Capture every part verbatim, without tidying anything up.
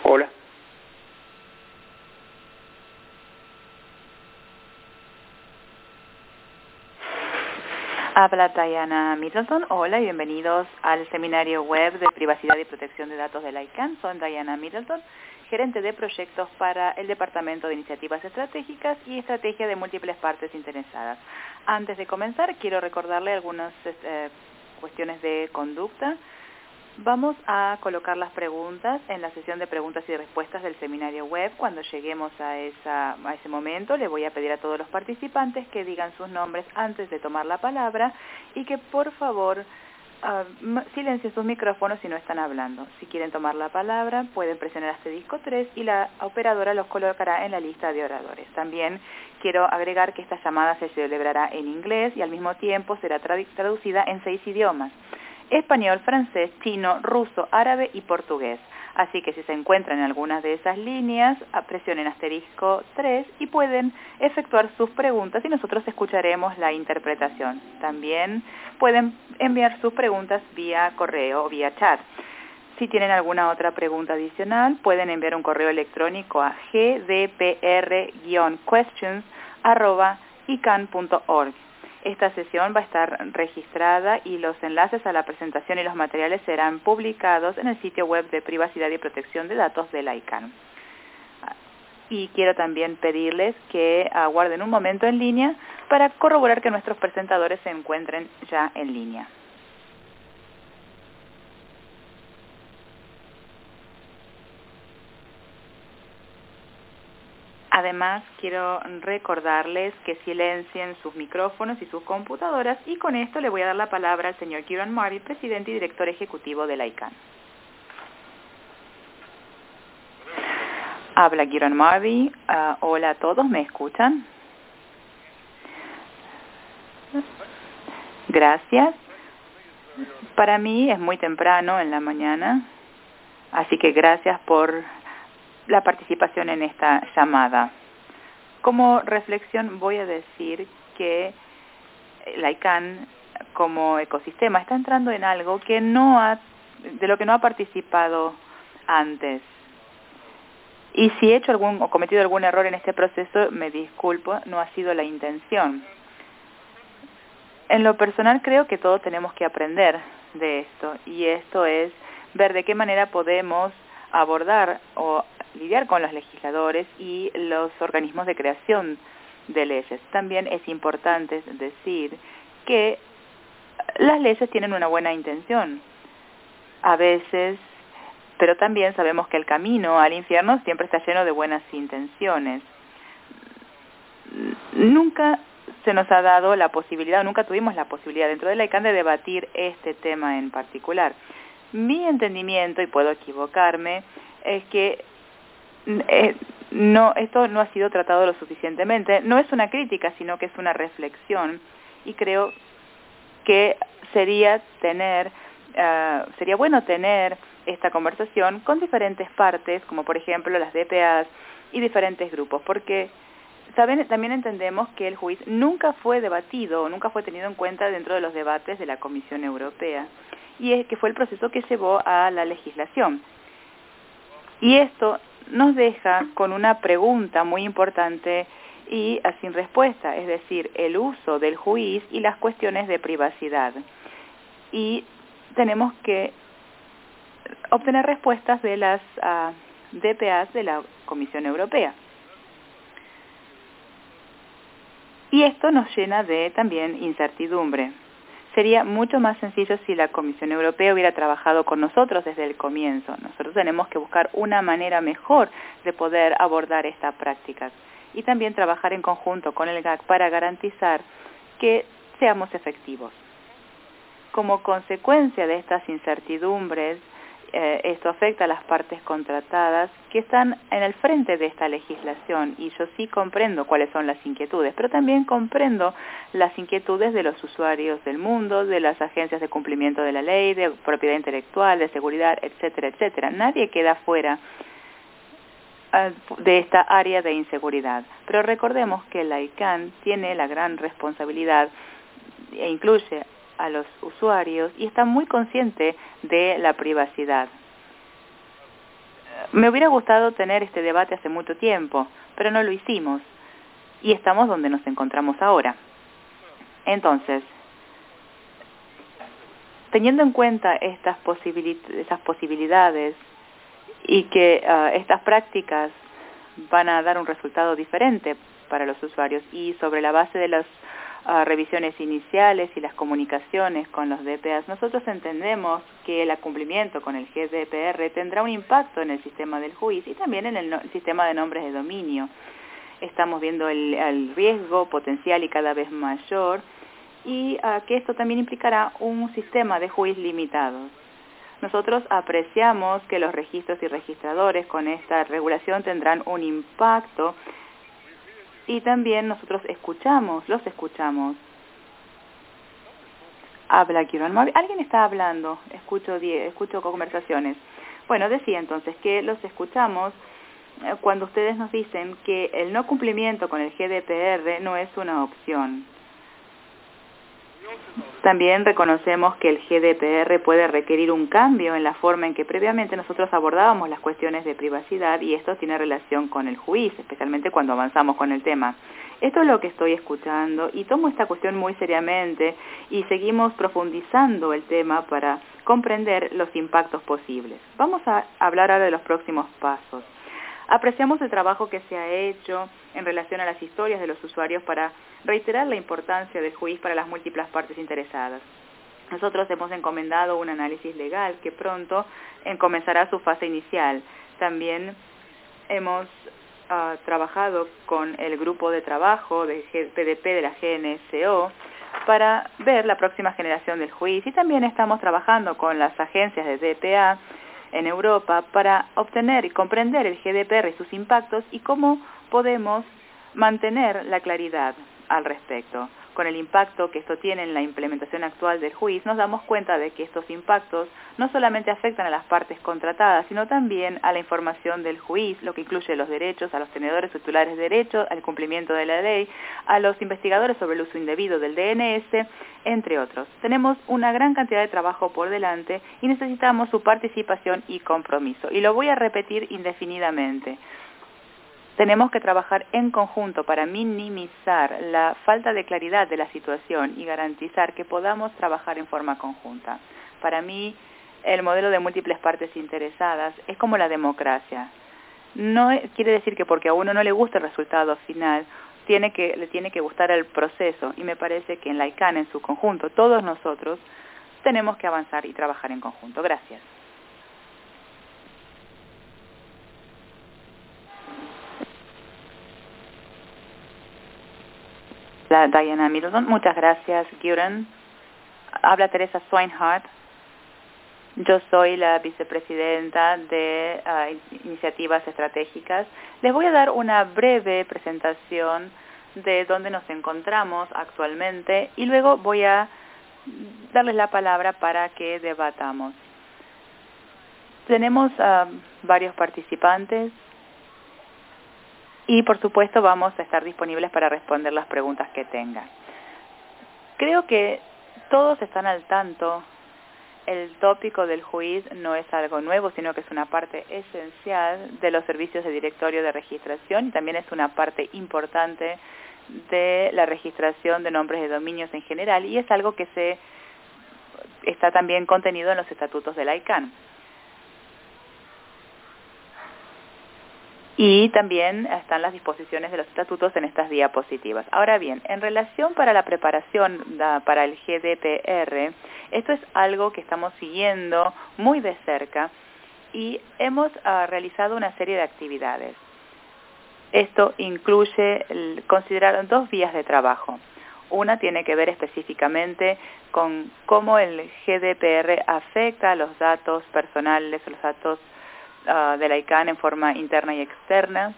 Hola. Habla Diana Middleton. Hola y bienvenidos al seminario web de privacidad y protección de datos de la ICANN. Soy Diana Middleton, gerente de proyectos para el Departamento de Iniciativas Estratégicas y Estrategia de múltiples partes interesadas. Antes de comenzar, quiero recordarle algunas eh, cuestiones de conducta. Vamos a colocar las preguntas en la sesión de preguntas y respuestas del seminario web. Cuando lleguemos a, esa, a ese momento, le voy a pedir a todos los participantes que digan sus nombres antes de tomar la palabra y que por favor uh, silencien sus micrófonos si no están hablando. Si quieren tomar la palabra, pueden presionar asterisco tres y la operadora los colocará en la lista de oradores. También quiero agregar que esta llamada se celebrará en inglés y al mismo tiempo será tradu- traducida en seis idiomas: español, francés, chino, ruso, árabe y portugués. Así que si se encuentran en algunas de esas líneas, presionen asterisco tres y pueden efectuar sus preguntas y nosotros escucharemos la interpretación. También pueden enviar sus preguntas vía correo o vía chat. Si tienen alguna otra pregunta adicional, pueden enviar un correo electrónico a g d p r guion questions arroba icann punto org. Esta sesión va a estar registrada y los enlaces a la presentación y los materiales serán publicados en el sitio web de privacidad y protección de datos de la ICANN. Y quiero también pedirles que aguarden un momento en línea para corroborar que nuestros presentadores se encuentren ya en línea. Además, quiero recordarles que silencien sus micrófonos y sus computadoras y con esto le voy a dar la palabra al señor Kieran Marby, presidente y director ejecutivo de la ICANN. Habla Kieran Marby. Uh, hola a todos, ¿me escuchan? Gracias. Para mí es muy temprano en la mañana, así que gracias por la participación en esta llamada. Como reflexión voy a decir que la ICANN como ecosistema está entrando en algo que no ha, de lo que no ha participado antes. Y si he hecho algún o cometido algún error en este proceso, me disculpo, no ha sido la intención. En lo personal creo que todos tenemos que aprender de esto, y esto es ver de qué manera podemos abordar o lidiar con los legisladores y los organismos de creación de leyes. También es importante decir que las leyes tienen una buena intención a veces, pero también sabemos que el camino al infierno siempre está lleno de buenas intenciones. Nunca se nos ha dado la posibilidad, nunca tuvimos la posibilidad dentro de la ICANN de debatir este tema en particular. Mi entendimiento, y puedo equivocarme, es que eh, no, esto no ha sido tratado lo suficientemente. No es una crítica, sino que es una reflexión, y creo que sería tener, uh, sería bueno tener esta conversación con diferentes partes, como por ejemplo las D P As y diferentes grupos, porque saben, también entendemos que el juicio nunca fue debatido, nunca fue tenido en cuenta dentro de los debates de la Comisión Europea, y es que fue el proceso que llevó a la legislación. Y esto nos deja con una pregunta muy importante y sin respuesta, es decir, el uso del juiz y las cuestiones de privacidad. Y tenemos que obtener respuestas de las uh, D P As de la Comisión Europea. Y esto nos llena de también incertidumbre. Sería mucho más sencillo si la Comisión Europea hubiera trabajado con nosotros desde el comienzo. Nosotros tenemos que buscar una manera mejor de poder abordar estas prácticas y también trabajar en conjunto con el G A C para garantizar que seamos efectivos. Como consecuencia de estas incertidumbres, eh, esto afecta a las partes contratadas que están en el frente de esta legislación, y yo sí comprendo cuáles son las inquietudes, pero también comprendo las inquietudes de los usuarios del mundo, de las agencias de cumplimiento de la ley, de propiedad intelectual, de seguridad, etcétera, etcétera. Nadie queda fuera uh, de esta área de inseguridad. Pero recordemos que la ICANN tiene la gran responsabilidad e incluye a los usuarios y está muy consciente de la privacidad. Me hubiera gustado tener este debate hace mucho tiempo, pero no lo hicimos, y estamos donde nos encontramos ahora. Entonces, teniendo en cuenta estas posibil- esas posibilidades y que uh, estas prácticas van a dar un resultado diferente para los usuarios, y sobre la base de las uh, revisiones iniciales y las comunicaciones con los D P As, nosotros entendemos que el cumplimiento con el G D P R tendrá un impacto en el sistema del juicio y también en el, no- el sistema de nombres de dominio. Estamos viendo el, el riesgo potencial y cada vez mayor, y uh, que esto también implicará un sistema de juiz limitados. Nosotros apreciamos que los registros y registradores con esta regulación tendrán un impacto, y también nosotros escuchamos, los escuchamos. Habla Kieran. ¿Alguien está hablando? Escucho, escucho conversaciones. Bueno, decía entonces que los escuchamos eh, cuando ustedes nos dicen que el no cumplimiento con el G D P R no es una opción. También reconocemos que el G D P R puede requerir un cambio en la forma en que previamente nosotros abordábamos las cuestiones de privacidad, y esto tiene relación con el juicio, especialmente cuando avanzamos con el tema. Esto es lo que estoy escuchando y tomo esta cuestión muy seriamente, y seguimos profundizando el tema para comprender los impactos posibles. Vamos a hablar ahora de los próximos pasos. Apreciamos el trabajo que se ha hecho en relación a las historias de los usuarios para reiterar la importancia del juicio para las múltiples partes interesadas. Nosotros hemos encomendado un análisis legal que pronto comenzará su fase inicial. También hemos uh, trabajado con el grupo de trabajo de P D P de la G N S O para ver la próxima generación del juicio, y también estamos trabajando con las agencias de D P A en Europa para obtener y comprender el G D P R y sus impactos y cómo podemos mantener la claridad al respecto. Con el impacto que esto tiene en la implementación actual del juicio, nos damos cuenta de que estos impactos no solamente afectan a las partes contratadas, sino también a la información del juicio, lo que incluye los derechos a los tenedores titulares de derechos, al cumplimiento de la ley, a los investigadores sobre el uso indebido del D N S, entre otros. Tenemos una gran cantidad de trabajo por delante y necesitamos su participación y compromiso. Y lo voy a repetir indefinidamente. Tenemos que trabajar en conjunto para minimizar la falta de claridad de la situación y garantizar que podamos trabajar en forma conjunta. Para mí, el modelo de múltiples partes interesadas es como la democracia. No quiere decir que porque a uno no le gusta el resultado final, tiene que, le tiene que gustar el proceso, y me parece que en la I C A N, en su conjunto, todos nosotros tenemos que avanzar y trabajar en conjunto. Gracias. La Diana Middleton. Muchas gracias, Kieran. Habla Teresa Swinehart. Yo soy la vicepresidenta de uh, Iniciativas Estratégicas. Les voy a dar una breve presentación de dónde nos encontramos actualmente y luego voy a darles la palabra para que debatamos. Tenemos uh, varios participantes y, por supuesto, vamos a estar disponibles para responder las preguntas que tengan. Creo que todos están al tanto. El tópico del juicio no es algo nuevo, sino que es una parte esencial de los servicios de directorio de registración, y también es una parte importante de la registración de nombres de dominios en general, y es algo que se está también contenido en los estatutos de la I C A N. Y también están las disposiciones de los estatutos en estas diapositivas. Ahora bien, en relación para la preparación da, para el G D P R, esto es algo que estamos siguiendo muy de cerca y hemos uh, realizado una serie de actividades. Esto incluye el, considerar dos vías de trabajo. Una tiene que ver específicamente con cómo el G D P R afecta a los datos personales, los datos Uh, de la I C A N en forma interna y externa,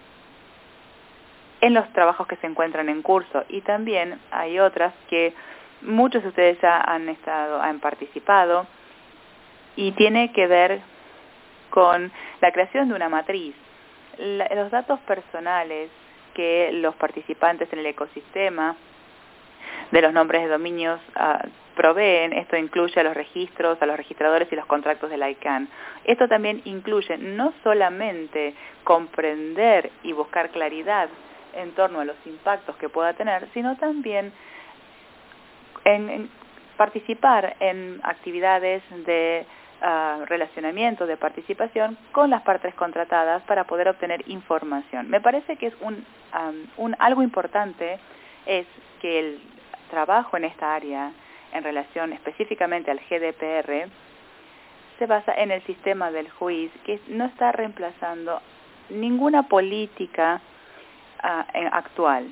en los trabajos que se encuentran en curso, y también hay otras que muchos de ustedes ya han estado, han participado, y tiene que ver con la creación de una matriz. La, los datos personales que los participantes en el ecosistema de los nombres de dominios uh, proveen. Esto incluye a los registros, a los registradores y los contratos del I C A N. Esto también incluye no solamente comprender y buscar claridad en torno a los impactos que pueda tener, sino también en, en participar en actividades de uh, relacionamiento, de participación con las partes contratadas para poder obtener información. Me parece que es un, um, un algo importante es que el trabajo en esta área en relación específicamente al G D P R se basa en el sistema del juiz, que no está reemplazando ninguna política uh, en, actual.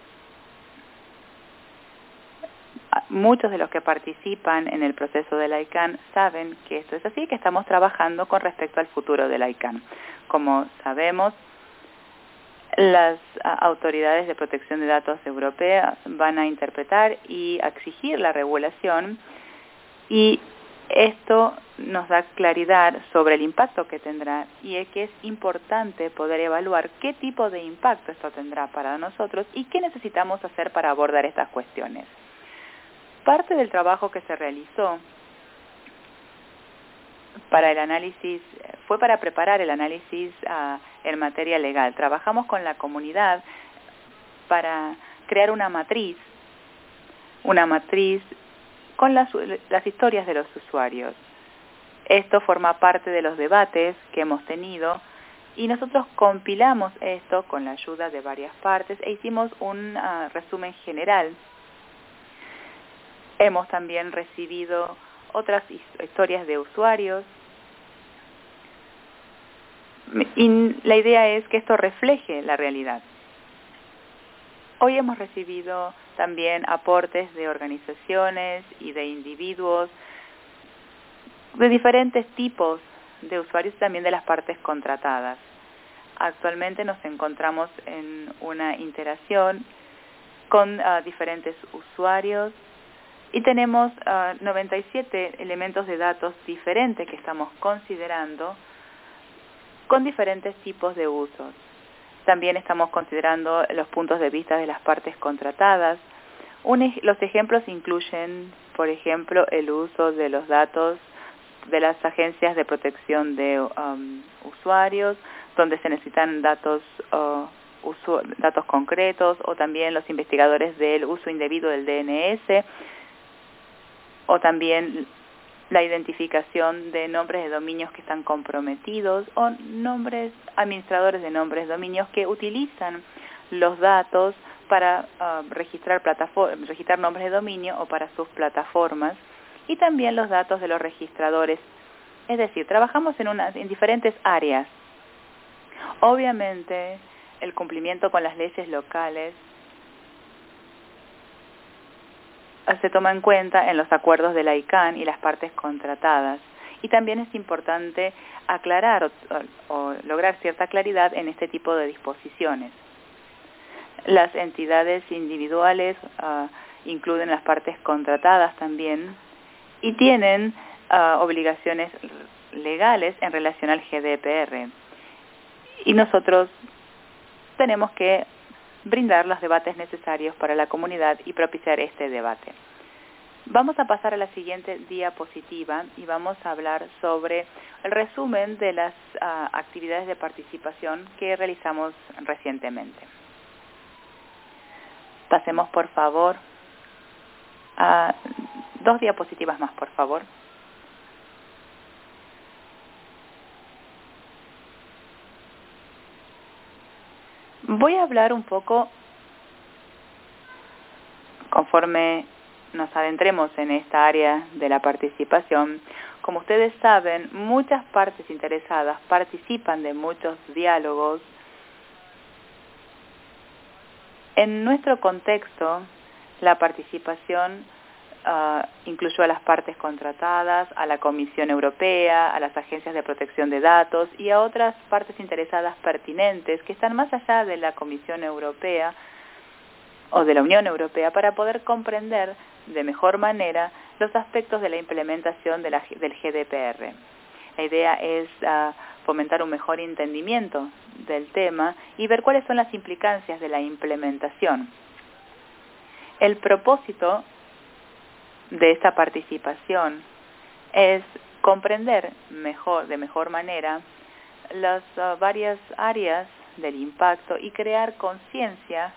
Muchos de los que participan en el proceso del I C A N saben que esto es así, que estamos trabajando con respecto al futuro del I C A N. Como sabemos, las uh, autoridades de protección de datos europeas van a interpretar y a exigir la regulación, y esto nos da claridad sobre el impacto que tendrá, y es que es importante poder evaluar qué tipo de impacto esto tendrá para nosotros y qué necesitamos hacer para abordar estas cuestiones. Parte del trabajo que se realizó para el análisis fue para preparar el análisis uh, en materia legal. Trabajamos con la comunidad para crear una matriz, una matriz con las, las historias de los usuarios. Esto forma parte de los debates que hemos tenido y nosotros compilamos esto con la ayuda de varias partes e hicimos un uh, resumen general. Hemos también recibido otras historias de usuarios y la idea es que esto refleje la realidad. Hoy hemos recibido también aportes de organizaciones y de individuos de diferentes tipos de usuarios, también de las partes contratadas. Actualmente nos encontramos en una interacción con uh, diferentes usuarios y tenemos uh, noventa y siete elementos de datos diferentes que estamos considerando con diferentes tipos de usos. También estamos considerando los puntos de vista de las partes contratadas. Un, los ejemplos incluyen, por ejemplo, el uso de los datos de las agencias de protección de um, usuarios, donde se necesitan datos, uh, usu datos concretos, o también los investigadores del uso indebido del D N S, o también la identificación de nombres de dominios que están comprometidos, o nombres, administradores de nombres de dominios que utilizan los datos para uh, registrar, registrar nombres de dominio o para sus plataformas, y también los datos de los registradores. Es decir, trabajamos en, una, en diferentes áreas. Obviamente, el cumplimiento con las leyes locales se toma en cuenta en los acuerdos del I C A N y las partes contratadas. Y también es importante aclarar o, o, o lograr cierta claridad en este tipo de disposiciones. Las entidades individuales uh, incluyen las partes contratadas también y tienen uh, obligaciones legales en relación al G D P R. Y nosotros tenemos que brindar los debates necesarios para la comunidad y propiciar este debate. Vamos a pasar a la siguiente diapositiva y vamos a hablar sobre el resumen de las uh, actividades de participación que realizamos recientemente. Pasemos, por favor, a dos diapositivas más, por favor. Voy a hablar un poco, conforme nos adentremos en esta área de la participación. Como ustedes saben, muchas partes interesadas participan de muchos diálogos. En nuestro contexto, la participación uh, incluyó a las partes contratadas, a la Comisión Europea, a las agencias de protección de datos y a otras partes interesadas pertinentes que están más allá de la Comisión Europea o de la Unión Europea para poder comprender de mejor manera los aspectos de la implementación de la, del G D P R. La idea es uh, fomentar un mejor entendimiento del tema y ver cuáles son las implicancias de la implementación. El propósito de esta participación es comprender mejor, de mejor manera las uh, varias áreas del impacto y crear conciencia.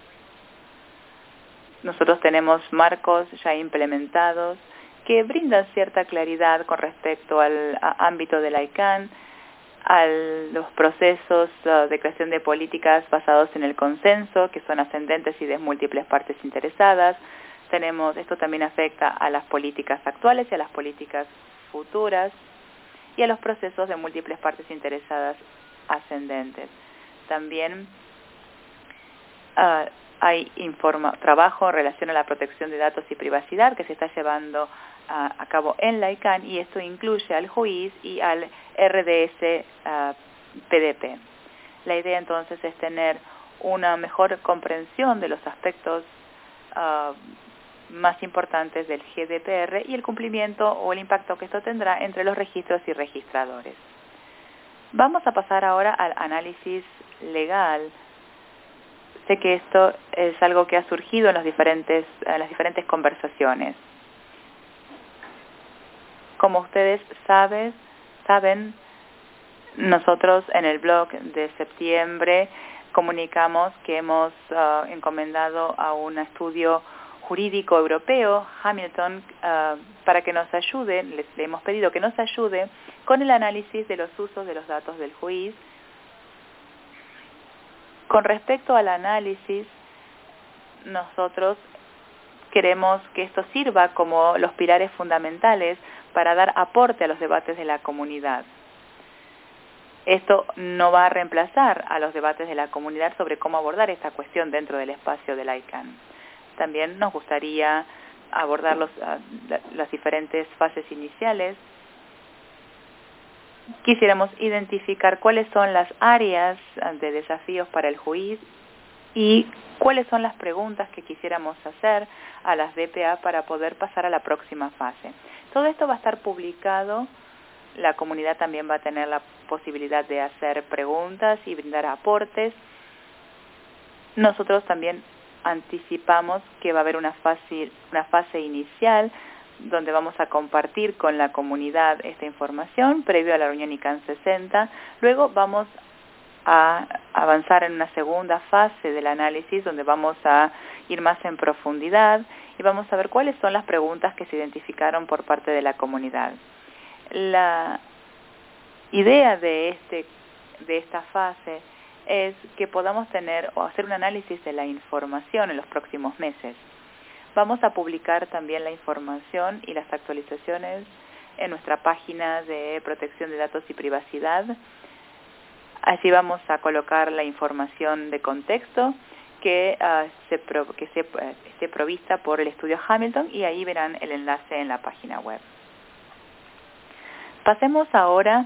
Nosotros tenemos marcos ya implementados que brindan cierta claridad con respecto al ámbito del I C A N, a los procesos uh, de creación de políticas basados en el consenso, que son ascendentes y de múltiples partes interesadas. Tenemos, esto también afecta a las políticas actuales y a las políticas futuras y a los procesos de múltiples partes interesadas ascendentes. También uh, hay informa, trabajo en relación a la protección de datos y privacidad que se está llevando uh, a cabo en la I C A N, y esto incluye al juiz y al R D S uh, P D P. La idea entonces es tener una mejor comprensión de los aspectos uh, más importantes del G D P R y el cumplimiento o el impacto que esto tendrá entre los registros y registradores. Vamos a pasar ahora al análisis legal. Sé que esto es algo que ha surgido en, los diferentes, en las diferentes conversaciones. Como ustedes saben, saben, nosotros en el blog de septiembre comunicamos que hemos uh, encomendado a un estudio jurídico europeo, Hamilton, uh, para que nos ayude, les, le hemos pedido que nos ayude con el análisis de los usos de los datos del juiz. Con respecto al análisis, nosotros queremos que esto sirva como los pilares fundamentales para dar aporte a los debates de la comunidad. Esto no va a reemplazar a los debates de la comunidad sobre cómo abordar esta cuestión dentro del espacio del I C A N. También nos gustaría abordar los, las diferentes fases iniciales. Quisiéramos identificar cuáles son las áreas de desafíos para el juiz y cuáles son las preguntas que quisiéramos hacer a las D P A para poder pasar a la próxima fase. Todo esto va a estar publicado. La comunidad también va a tener la posibilidad de hacer preguntas y brindar aportes. Nosotros también anticipamos que va a haber una fase, una fase inicial donde vamos a compartir con la comunidad esta información previo a la reunión I C A N sesenta. Luego vamos a avanzar en una segunda fase del análisis donde vamos a ir más en profundidad y vamos a ver cuáles son las preguntas que se identificaron por parte de la comunidad. La idea de, este, de esta fase es que podamos tener o hacer un análisis de la información en los próximos meses. Vamos a publicar también la información y las actualizaciones en nuestra página de protección de datos y privacidad. Así vamos a colocar la información de contexto que, uh, se pro, que se, uh, esté provista por el estudio Hamilton, y ahí verán el enlace en la página web. Pasemos ahora,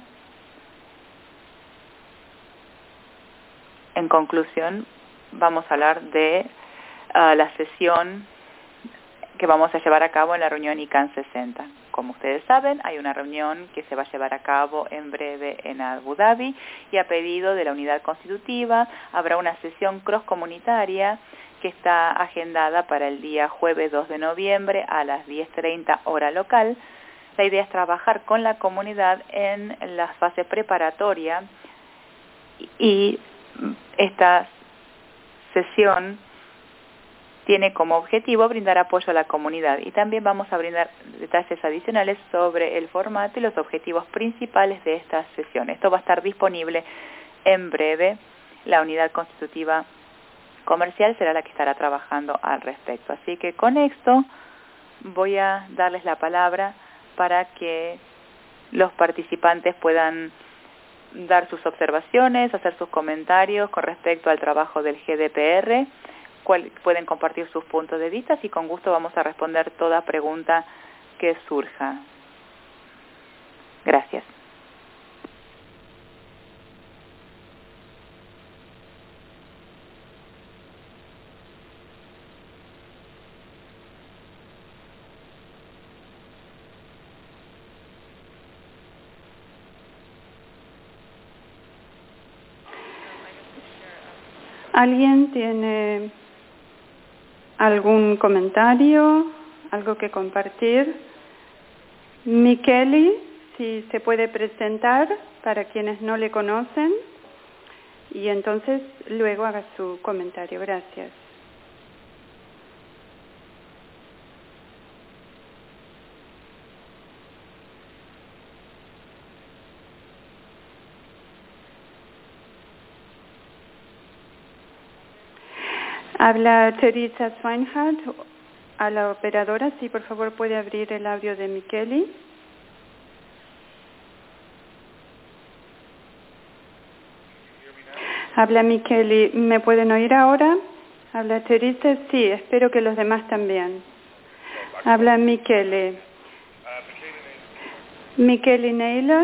en conclusión, vamos a hablar de uh, la sesión que vamos a llevar a cabo en la reunión I C A N sesenta. Como ustedes saben, hay una reunión que se va a llevar a cabo en breve en Abu Dhabi, y a pedido de la unidad constitutiva habrá una sesión cross-comunitaria que está agendada para el día jueves dos de noviembre a las diez treinta hora local. La idea es trabajar con la comunidad en la fase preparatoria, y esta sesión tiene como objetivo brindar apoyo a la comunidad, y también vamos a brindar detalles adicionales sobre el formato y los objetivos principales de esta sesión. Esto va a estar disponible en breve. La unidad constitutiva comercial será la que estará trabajando al respecto. Así que con esto voy a darles la palabra para que los participantes puedan dar sus observaciones, hacer sus comentarios con respecto al trabajo del G D P R. Cual, pueden compartir sus puntos de vista y con gusto vamos a responder toda pregunta que surja. Gracias. ¿Alguien tiene algún comentario, algo que compartir. Micheli, si se puede presentar para quienes no le conocen, y entonces luego haga su comentario. Gracias. Habla Teresa Swinehart, a la operadora. Sí, por favor, puede abrir el audio de Micheli. Habla Micheli. ¿Me pueden oír ahora? Habla Teresa. Sí, espero que los demás también. Habla Micheli. Micheli Neylon.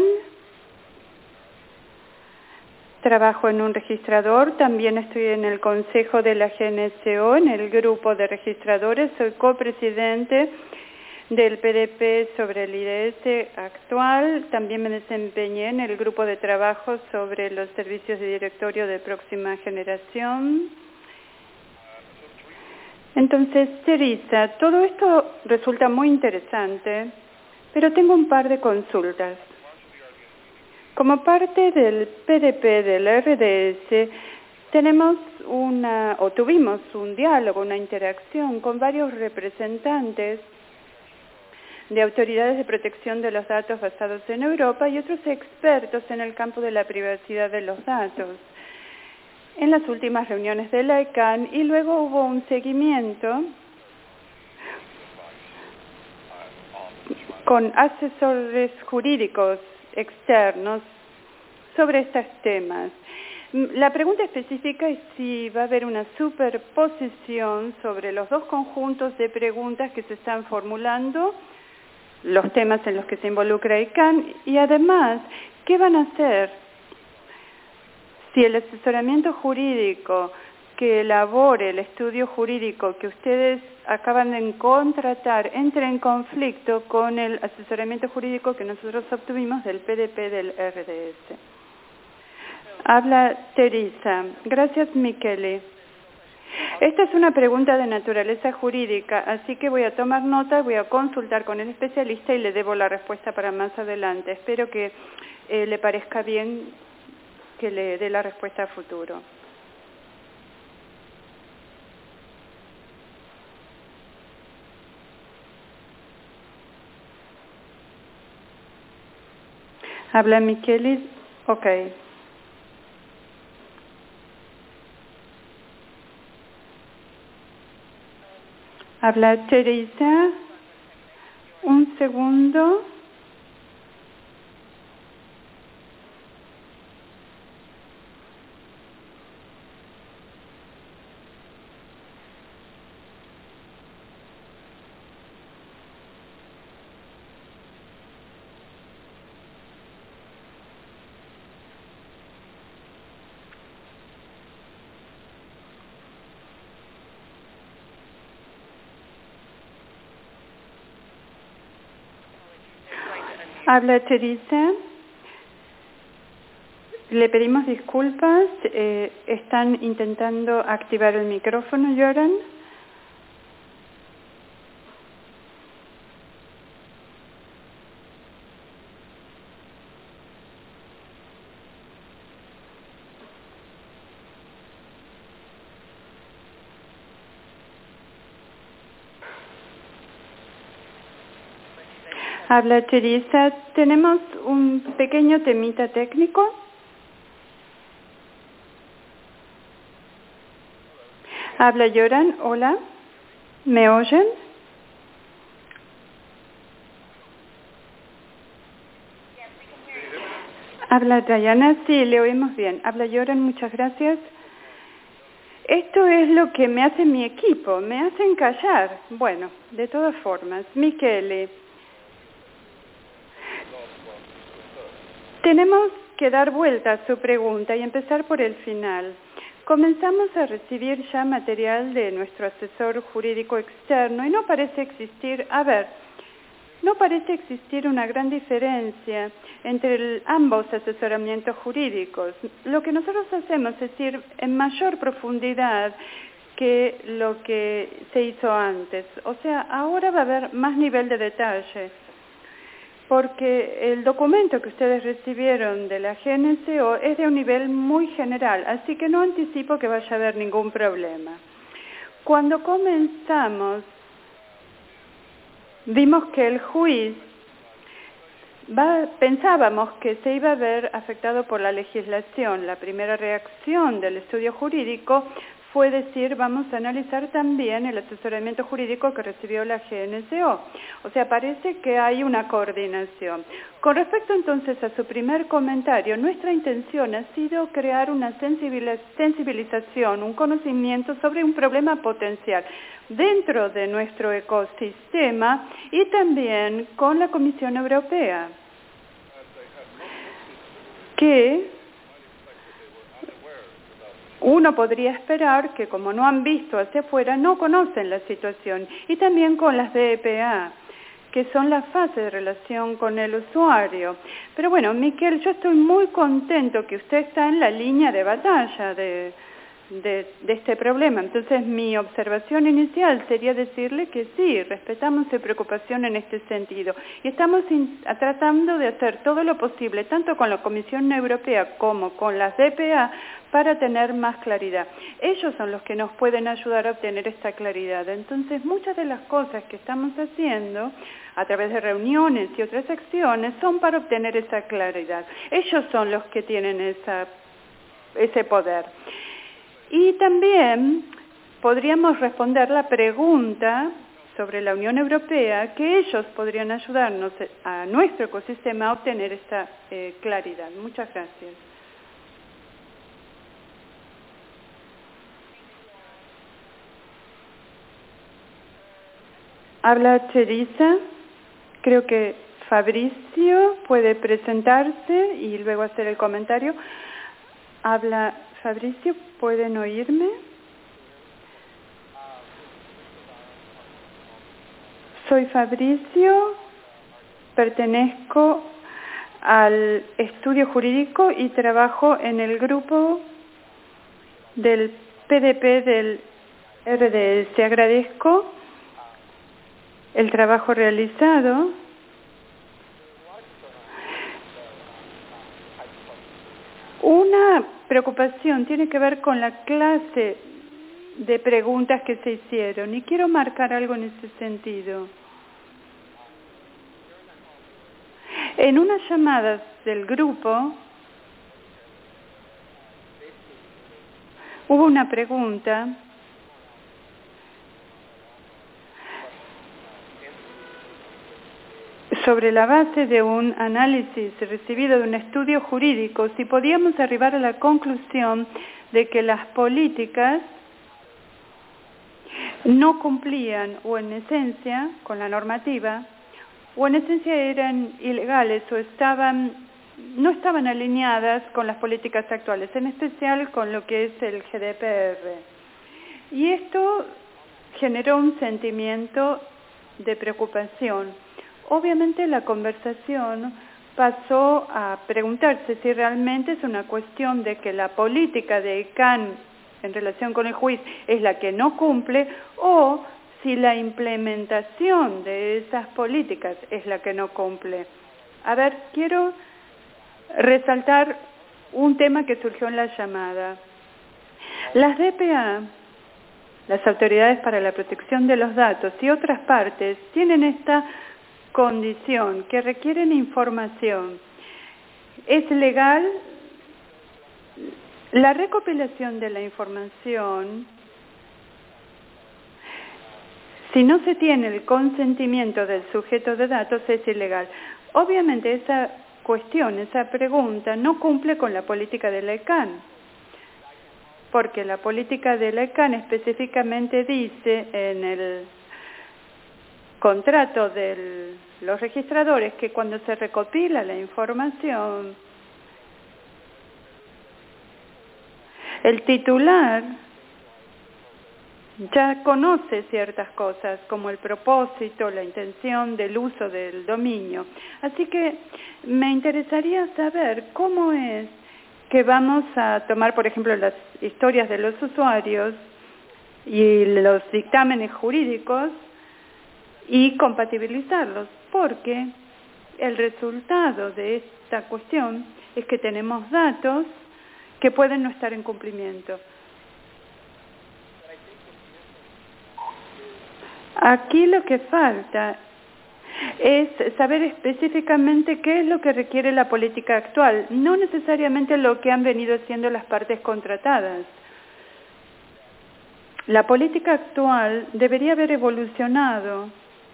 Trabajo en un registrador, también estoy en el consejo de la G N S O, en el grupo de registradores, soy copresidente del P D P sobre el I D S actual, también me desempeñé en el grupo de trabajo sobre los servicios de directorio de próxima generación. Entonces, Teresa, todo esto resulta muy interesante, pero tengo un par de consultas. Como parte del P D P del R D S, tenemos una, o tuvimos un diálogo, una interacción con varios representantes de autoridades de protección de los datos basados en Europa y otros expertos en el campo de la privacidad de los datos en las últimas reuniones de la I CANN, y luego hubo un seguimiento con asesores jurídicos externos sobre estos temas. La pregunta específica es si va a haber una superposición sobre los dos conjuntos de preguntas que se están formulando, los temas en los que se involucra I CANN, y además, ¿qué van a hacer si el asesoramiento jurídico que elabore el estudio jurídico que ustedes acaban de contratar entra en conflicto con el asesoramiento jurídico que nosotros obtuvimos del P D P del R D S? Habla Teresa. Gracias, Micheli. Esta es una pregunta de naturaleza jurídica, así que voy a tomar nota, voy a consultar con el especialista y le debo la respuesta para más adelante. Espero que eh, le parezca bien que le dé la respuesta a futuro. Habla Micheli. Ok. Habla Teresa. Un segundo. Habla Teresa. Le pedimos disculpas. Eh, están intentando activar el micrófono, Joran. Habla Teresa. Tenemos un pequeño temita técnico. Habla Joran. Hola. ¿Me oyen? Habla Diana. Sí, le oímos bien. Habla Joran. Muchas gracias. Esto es lo que me hace mi equipo. Me hacen callar. Bueno, de todas formas. Micheli. Tenemos que dar vuelta a su pregunta y empezar por el final. Comenzamos a recibir ya material de nuestro asesor jurídico externo y no parece existir, a ver, no parece existir una gran diferencia entre el, ambos asesoramientos jurídicos. Lo que nosotros hacemos es ir en mayor profundidad que lo que se hizo antes. O sea, ahora va a haber más nivel de detalle, porque el documento que ustedes recibieron de la G N C O es de un nivel muy general, así que no anticipo que vaya a haber ningún problema. Cuando comenzamos, vimos que el juiz, va, pensábamos que se iba a ver afectado por la legislación. La primera reacción del estudio jurídico fue decir, vamos a analizar también el asesoramiento jurídico que recibió la G N C O. O sea, parece que hay una coordinación. Con respecto entonces a su primer comentario, nuestra intención ha sido crear una sensibilización, un conocimiento sobre un problema potencial dentro de nuestro ecosistema y también con la Comisión Europea, que uno podría esperar que, como no han visto hacia afuera, no conocen la situación. Y también con las D P A, que son las fases de relación con el usuario. Pero bueno, Miquel, yo estoy muy contento que usted está en la línea de batalla de, de, de este problema. Entonces, mi observación inicial sería decirle que sí, respetamos su preocupación en este sentido. Y estamos in, tratando de hacer todo lo posible, tanto con la Comisión Europea como con las D P A, para tener más claridad. Ellos son los que nos pueden ayudar a obtener esta claridad. Entonces, muchas de las cosas que estamos haciendo a través de reuniones y otras acciones son para obtener esa claridad. Ellos son los que tienen esa, ese poder. Y también podríamos responder la pregunta sobre la Unión Europea, que ellos podrían ayudarnos a nuestro ecosistema a obtener esta eh, claridad. Muchas gracias. Habla Teresa. Creo que Fabricio puede presentarse y luego hacer el comentario. Habla Fabricio, ¿pueden oírme? Soy Fabricio, pertenezco al estudio jurídico y trabajo en el grupo del P D P del R D S. Agradezco el trabajo realizado. Una preocupación tiene que ver con la clase de preguntas que se hicieron y quiero marcar algo en ese sentido. En unas llamadas del grupo hubo una pregunta sobre la base de un análisis recibido de un estudio jurídico, si podíamos arribar a la conclusión de que las políticas no cumplían o en esencia con la normativa, o en esencia eran ilegales o estaban, no estaban alineadas con las políticas actuales, en especial con lo que es el G D P R. Y esto generó un sentimiento de preocupación. Obviamente la conversación pasó a preguntarse si realmente es una cuestión de que la política de I C A N en relación con el juicio es la que no cumple o si la implementación de esas políticas es la que no cumple. A ver, quiero resaltar un tema que surgió en la llamada. Las D P A, las Autoridades para la Protección de los Datos y otras partes tienen esta condición, que requieren información. Es legal la recopilación de la información. Si no se tiene el consentimiento del sujeto de datos, es ilegal. Obviamente esa cuestión, esa pregunta, no cumple con la política de la I C A N, porque la política de la I C A N específicamente dice en el contrato de los registradores que cuando se recopila la información, el titular ya conoce ciertas cosas como el propósito, la intención del uso del dominio. Así que me interesaría saber cómo es que vamos a tomar, por ejemplo, las historias de los usuarios y los dictámenes jurídicos y compatibilizarlos, porque el resultado de esta cuestión es que tenemos datos que pueden no estar en cumplimiento. Aquí lo que falta es saber específicamente qué es lo que requiere la política actual, no necesariamente lo que han venido haciendo las partes contratadas. La política actual debería haber evolucionado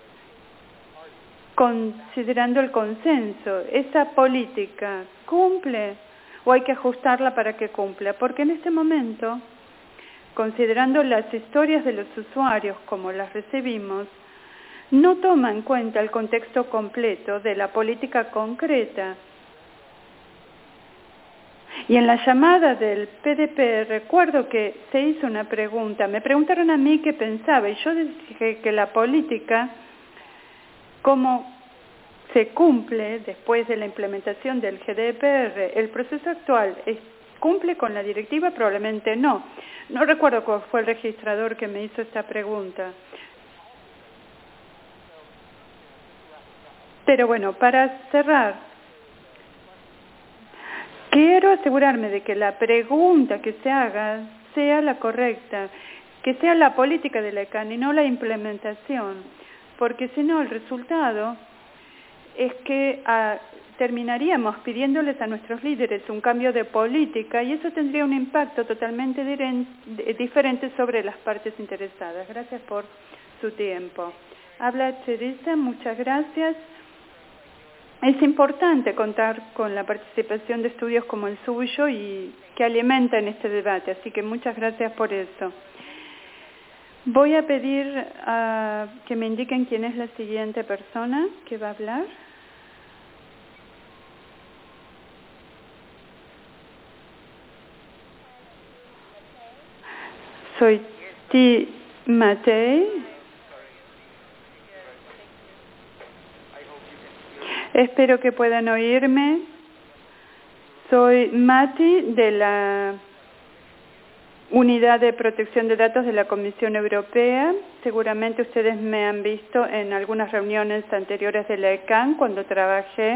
considerando el consenso. ¿Esa política cumple o hay que ajustarla para que cumpla? Porque en este momento, considerando las historias de los usuarios como las recibimos, no toma en cuenta el contexto completo de la política concreta. Y en la llamada del P D P recuerdo que se hizo una pregunta, me preguntaron a mí qué pensaba y yo dije que la política, cómo se cumple después de la implementación del G D P R, el proceso actual es, ¿cumple con la directiva? Probablemente no. No recuerdo cuál fue el registrador que me hizo esta pregunta. Pero bueno, para cerrar, quiero asegurarme de que la pregunta que se haga sea la correcta, que sea la política de la I C A N y no la implementación, porque si no el resultado es que ah, terminaríamos pidiéndoles a nuestros líderes un cambio de política y eso tendría un impacto totalmente diferente sobre las partes interesadas. Gracias por su tiempo. Habla Teresa, muchas gracias. Es importante contar con la participación de estudios como el suyo y que alimentan este debate, así que muchas gracias por eso. Voy a pedir uh, que me indiquen quién es la siguiente persona que va a hablar. Soy T. Matei. Espero que puedan oírme. Soy Mati de la Unidad de Protección de Datos de la Comisión Europea. Seguramente ustedes me han visto en algunas reuniones anteriores de la I C A N cuando trabajé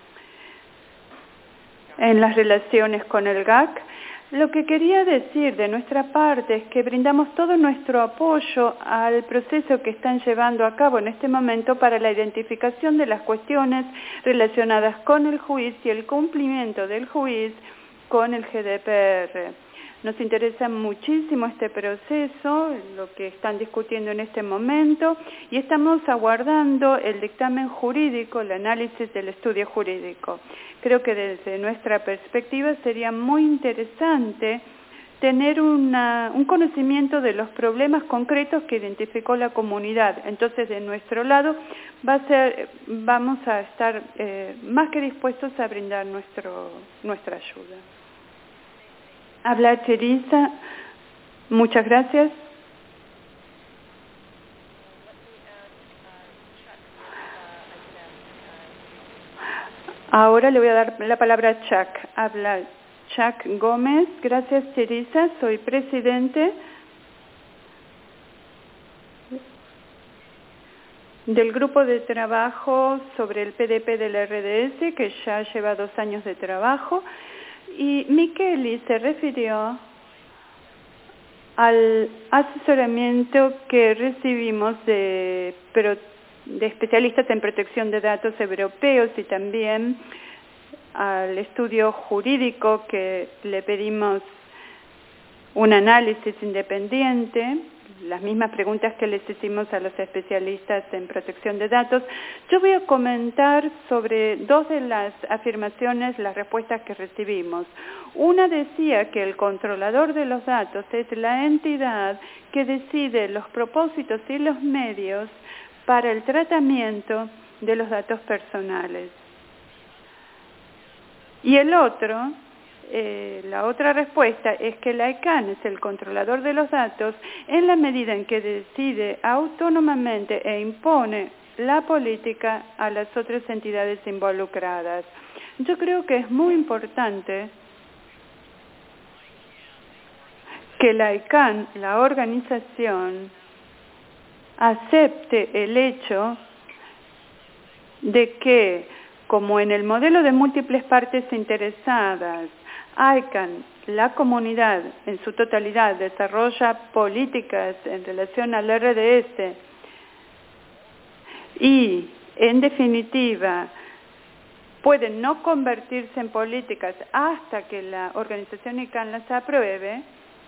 en las relaciones con el G A C. Lo que quería decir de nuestra parte es que brindamos todo nuestro apoyo al proceso que están llevando a cabo en este momento para la identificación de las cuestiones relacionadas con el juicio y el cumplimiento del juicio con el G D P R. Nos interesa muchísimo este proceso, lo que están discutiendo en este momento, y estamos aguardando el dictamen jurídico, el análisis del estudio jurídico. Creo que desde nuestra perspectiva sería muy interesante tener una, un conocimiento de los problemas concretos que identificó la comunidad. Entonces, de nuestro lado, va a ser, vamos a estar eh, más que dispuestos a brindar nuestro, nuestra ayuda. Habla Teresa, muchas gracias. Ahora le voy a dar la palabra a Chuck. Habla Chuck Gómez. Gracias, Teresa. Soy presidente del grupo de trabajo sobre el P D P del R D S, que ya lleva dos años de trabajo. Y Micheli se refirió al asesoramiento que recibimos de, de especialistas en protección de datos europeos y también al estudio jurídico que le pedimos un análisis independiente, las mismas preguntas que les hicimos a los especialistas en protección de datos. Yo voy a comentar sobre dos de las afirmaciones, las respuestas que recibimos. Una decía que el controlador de los datos es la entidad que decide los propósitos y los medios para el tratamiento de los datos personales. Y el otro, eh, la otra respuesta es que la I C A N es el controlador de los datos en la medida en que decide autónomamente e impone la política a las otras entidades involucradas. Yo creo que es muy importante que la ICANN, la organización, acepte el hecho de que, como en el modelo de múltiples partes interesadas, ICANN, la comunidad en su totalidad, desarrolla políticas en relación al R D S y, en definitiva, pueden no convertirse en políticas hasta que la organización ICANN las apruebe,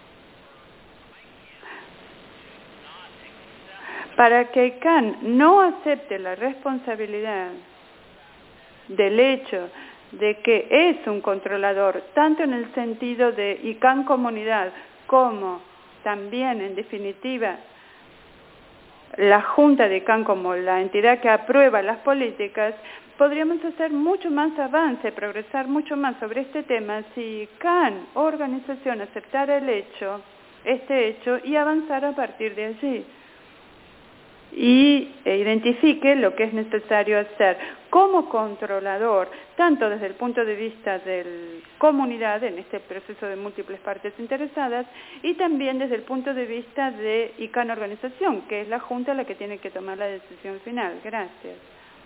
para que ICANN no acepte la responsabilidad del hecho de que es un controlador, tanto en el sentido de ICANN comunidad como también, en definitiva, la Junta de ICANN como la entidad que aprueba las políticas, podríamos hacer mucho más avance, progresar mucho más sobre este tema si ICANN, organización, aceptara el hecho, este hecho y avanzar a partir de allí. Y identifique lo que es necesario hacer como controlador, tanto desde el punto de vista de la comunidad en este proceso de múltiples partes interesadas y también desde el punto de vista de ICANN organización, que es la Junta la que tiene que tomar la decisión final. Gracias.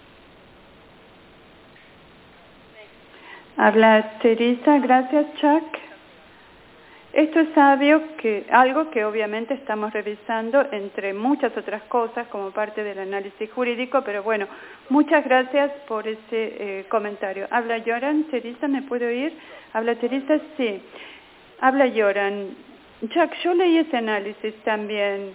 Habla Teresa. Gracias, Chuck. Esto es algo que, algo que obviamente estamos revisando entre muchas otras cosas como parte del análisis jurídico, pero bueno, muchas gracias por ese eh, comentario. Habla Yoran. Teresa, ¿me puede oír? Habla Teresa, sí. Habla Yoran. Chuck, yo leí ese análisis también.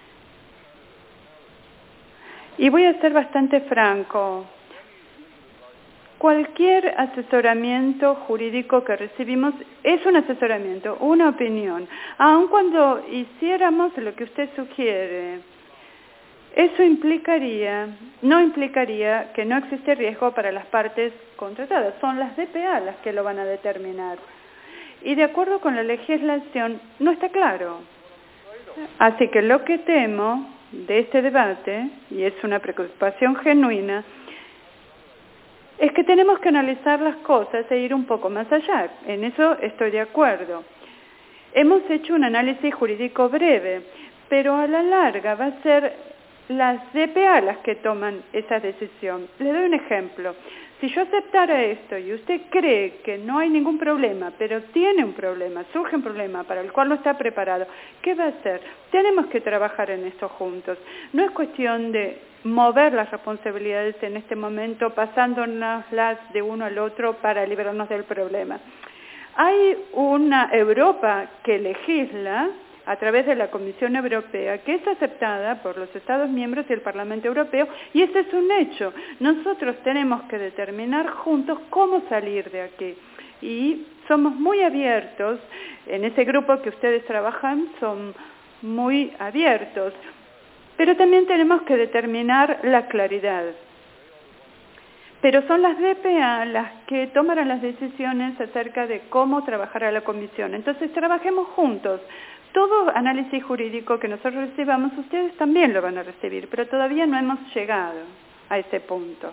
Y voy a ser bastante franco. Cualquier asesoramiento jurídico que recibimos es un asesoramiento, una opinión. Aun cuando hiciéramos lo que usted sugiere, eso implicaría, no implicaría que no existe riesgo para las partes contratadas. Son las D P A las que lo van a determinar. Y de acuerdo con la legislación, no está claro. Así que lo que temo de este debate, y es una preocupación genuina, es que tenemos que analizar las cosas e ir un poco más allá. En eso estoy de acuerdo. Hemos hecho un análisis jurídico breve, pero a la larga va a ser las D P A las que toman esa decisión. Le doy un ejemplo. Si yo aceptara esto y usted cree que no hay ningún problema, pero tiene un problema, surge un problema para el cual no está preparado, ¿qué va a hacer? Tenemos que trabajar en esto juntos. No es cuestión de mover las responsabilidades en este momento, pasándonoslas de uno al otro para librarnos del problema. Hay una Europa que legisla a través de la Comisión Europea, que es aceptada por los Estados miembros y el Parlamento Europeo, y ese es un hecho. Nosotros tenemos que determinar juntos cómo salir de aquí. Y somos muy abiertos, en ese grupo que ustedes trabajan, son muy abiertos. Pero también tenemos que determinar la claridad. Pero son las D P A las que tomarán las decisiones acerca de cómo trabajar a la Comisión. Entonces, trabajemos juntos. Todo análisis jurídico que nosotros recibamos, ustedes también lo van a recibir, pero todavía no hemos llegado a ese punto.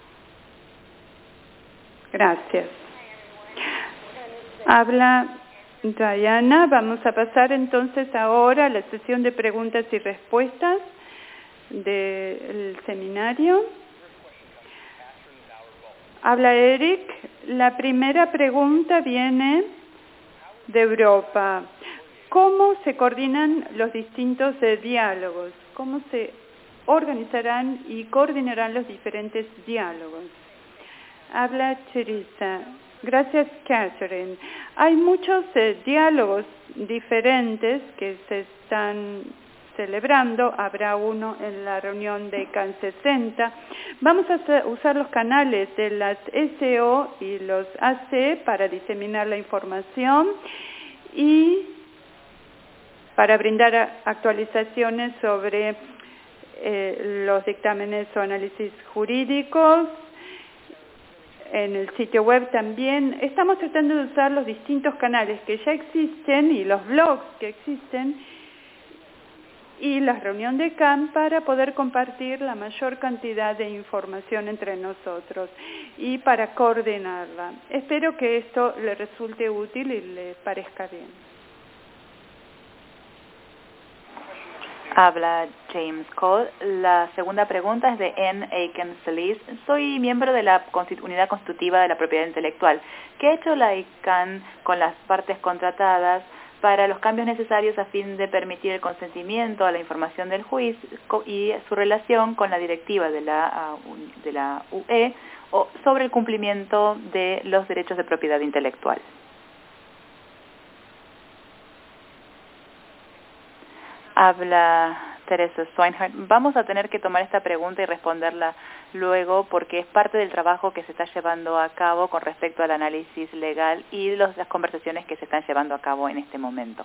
Gracias. Habla Diana. Vamos a pasar entonces ahora a la sesión de preguntas y respuestas del seminario. Habla Eric. La primera pregunta viene de Europa. ¿Cómo se coordinan los distintos eh, diálogos? ¿Cómo se organizarán y coordinarán los diferentes diálogos? Habla Teresa. Gracias, Catherine. Hay muchos eh, diálogos diferentes que se están celebrando. Habrá uno en la reunión de CAN sesenta. Vamos a hacer, usar los canales de las S O y los A C para diseminar la información y para brindar actualizaciones sobre eh, los dictámenes o análisis jurídicos. En el sitio web también estamos tratando de usar los distintos canales que ya existen y los blogs que existen y la reunión de CAN para poder compartir la mayor cantidad de información entre nosotros y para coordinarla. Espero que esto le resulte útil y le parezca bien. Habla James Cole. La segunda pregunta es de N. Aiken Celis. Soy miembro de la Unidad Constitutiva de la Propiedad Intelectual. ¿Qué ha hecho la I C A N con las partes contratadas para los cambios necesarios a fin de permitir el consentimiento a la información del juicio y su relación con la directiva de la, de la U E o sobre el cumplimiento de los derechos de propiedad intelectual? Habla Teresa Swinehart. Vamos a tener que tomar esta pregunta y responderla luego porque es parte del trabajo que se está llevando a cabo con respecto al análisis legal y los, las conversaciones que se están llevando a cabo en este momento.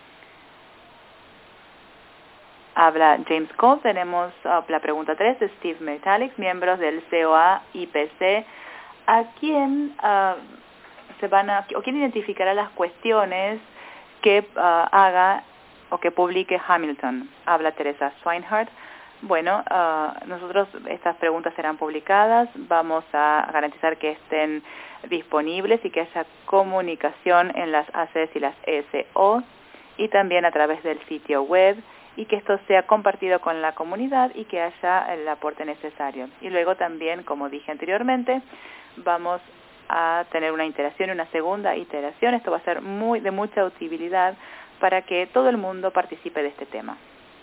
Habla James Cole. Tenemos uh, la pregunta tres de Steve Metallics, miembros del C O A I P C. ¿A quién uh, se van a, o quién identificará las cuestiones que uh, haga o que publique Hamilton? Habla Teresa Swinehart. Bueno, uh, nosotros estas preguntas serán publicadas, vamos a garantizar que estén disponibles y que haya comunicación en las A C S y las E S O y también a través del sitio web y que esto sea compartido con la comunidad y que haya el aporte necesario. Y luego también, como dije anteriormente, vamos a tener una iteración, una segunda iteración. Esto va a ser muy de mucha utilidad para que todo el mundo participe de este tema.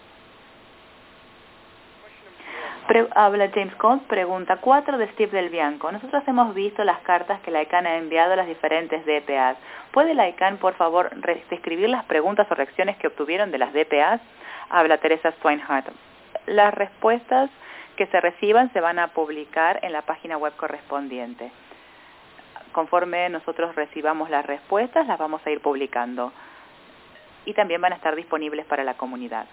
Pre habla James Cole, pregunta cuatro de Steve Del Bianco. Nosotros hemos visto las cartas que la I C A N ha enviado a las diferentes D P As. ¿Puede la I C A N, por favor, describir las preguntas o reacciones que obtuvieron de las D P As? Habla Teresa Swinehart. Las respuestas que se reciban se van a publicar en la página web correspondiente. Conforme nosotros recibamos las respuestas, las vamos a ir publicando. Y también van a estar disponibles para la comunidad.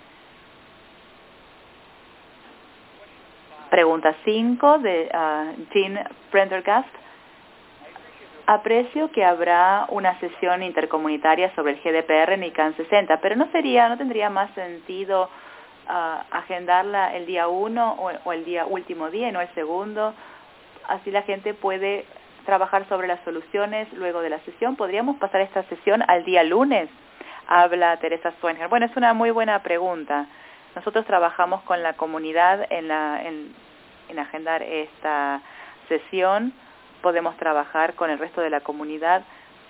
Pregunta cinco de uh, Jean Prendergast. Aprecio que habrá una sesión intercomunitaria sobre el G D P R en I C A N sesenta, pero no sería, no tendría más sentido uh, agendarla el día uno o, o el día último día y no el segundo. Así la gente puede trabajar sobre las soluciones luego de la sesión. ¿Podríamos pasar esta sesión al día lunes? Habla Teresa Swinehart. Bueno, es una muy buena pregunta. Nosotros trabajamos con la comunidad en, la, en, en agendar esta sesión. Podemos trabajar con el resto de la comunidad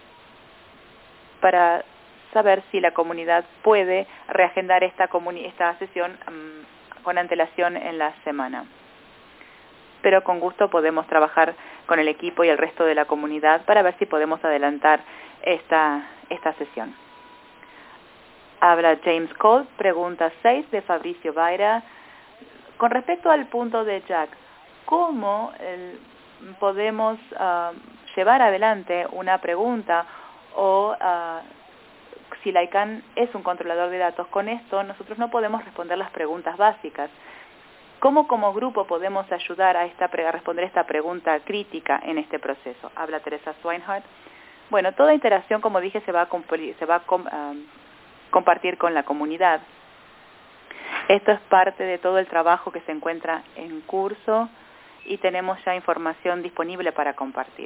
para saber si la comunidad puede reagendar esta, comuni esta sesión um, con antelación en la semana. Pero con gusto podemos trabajar con el equipo y el resto de la comunidad para ver si podemos adelantar esta, esta sesión. Habla James Cole, pregunta seis de Fabricio Baira. Con respecto al punto de Jack, ¿cómo el, podemos uh, llevar adelante una pregunta o uh, si la I C A N es un controlador de datos? Con esto nosotros no podemos responder las preguntas básicas. ¿Cómo como grupo podemos ayudar a, esta, a responder esta pregunta crítica en este proceso? Habla Teresa Swinehart. Bueno, toda interacción, como dije, se va a, cumplir, se va a com, uh, compartir con la comunidad. Esto es parte de todo el trabajo que se encuentra en curso y tenemos ya información disponible para compartir.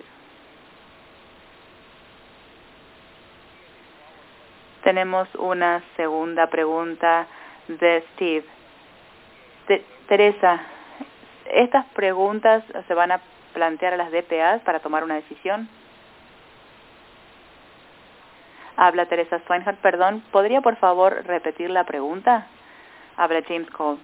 Tenemos una segunda pregunta de Steve. De, Teresa, ¿estas preguntas se van a plantear a las D P As para tomar una decisión? Habla Teresa Swinehart. Perdón, ¿podría por favor repetir la pregunta? Habla James Cole.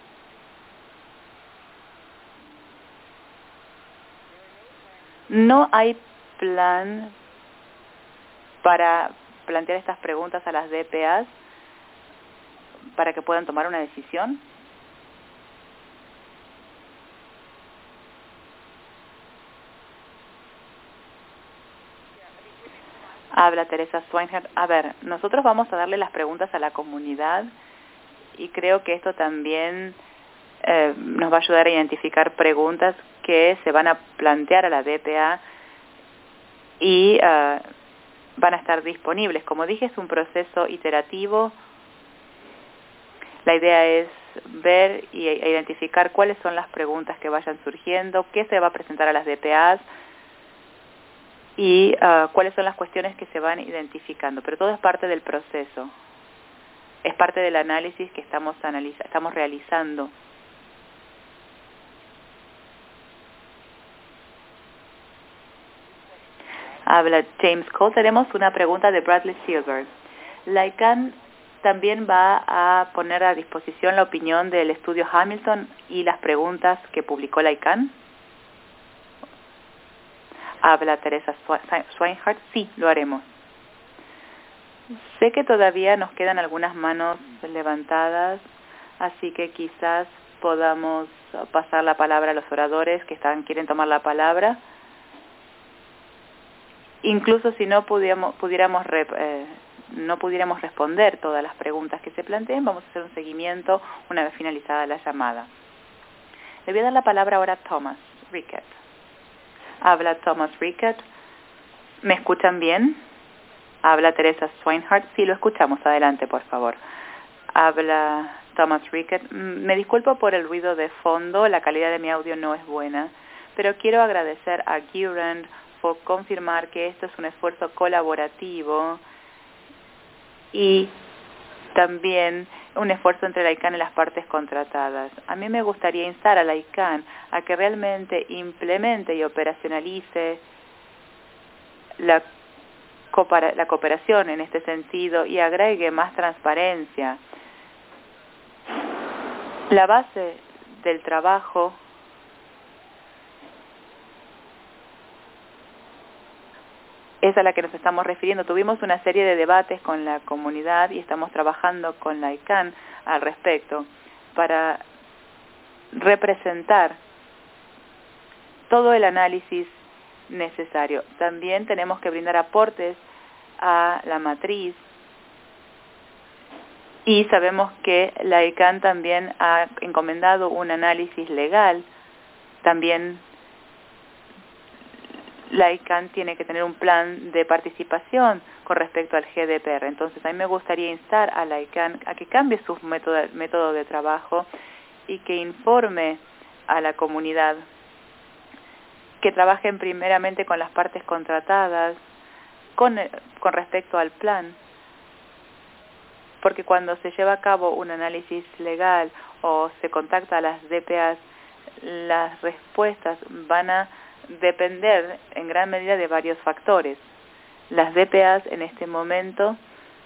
¿No hay plan para plantear estas preguntas a las D P As para que puedan tomar una decisión? Habla Teresa Swinehart. A ver, nosotros vamos a darle las preguntas a la comunidad y creo que esto también eh, nos va a ayudar a identificar preguntas que se van a plantear a la D P A y uh, van a estar disponibles. Como dije, es un proceso iterativo. La idea es ver y e identificar cuáles son las preguntas que vayan surgiendo, qué se va a presentar a las D P As y uh, cuáles son las cuestiones que se van identificando. Pero todo es parte del proceso. es parte del análisis que estamos, analiza, estamos realizando. Habla James Cole. Tenemos una pregunta de Bradley Silver. La I C A N también va a poner a disposición la opinión del estudio Hamilton y las preguntas que publicó la I C A N. Habla Teresa Swinehart. Sí, lo haremos. Sé que todavía nos quedan algunas manos levantadas, así que quizás podamos pasar la palabra a los oradores que están, quieren tomar la palabra. Incluso si no pudiéramos, pudiéramos rep, eh, no pudiéramos responder todas las preguntas que se planteen, vamos a hacer un seguimiento una vez finalizada la llamada. Le voy a dar la palabra ahora a Thomas Rickett. Habla Thomas Rickett. ¿Me escuchan bien? Habla Teresa Swinehart. Sí, lo escuchamos. Adelante, por favor. Habla Thomas Rickett. Me disculpo por el ruido de fondo. La calidad de mi audio no es buena. Pero quiero agradecer a Gurand por confirmar que esto es un esfuerzo colaborativo y también un esfuerzo entre la I C A N y las partes contratadas. A mí me gustaría instar a la I C A N a que realmente implemente y operacionalice la, la cooperación en este sentido y agregue más transparencia. La base del trabajo es a la que nos estamos refiriendo. Tuvimos una serie de debates con la comunidad y estamos trabajando con la I C A N al respecto para representar todo el análisis necesario. También tenemos que brindar aportes a la matriz y sabemos que la I C A N también ha encomendado un análisis legal. También la I C A N tiene que tener un plan de participación con respecto al G D P R. Entonces, a mí me gustaría instar a la I C A N a que cambie su método, método de trabajo y que informe a la comunidad, que trabajen primeramente con las partes contratadas con, con respecto al plan, porque cuando se lleva a cabo un análisis legal o se contacta a las D P As, las respuestas van a depender en gran medida de varios factores. Las D P As en este momento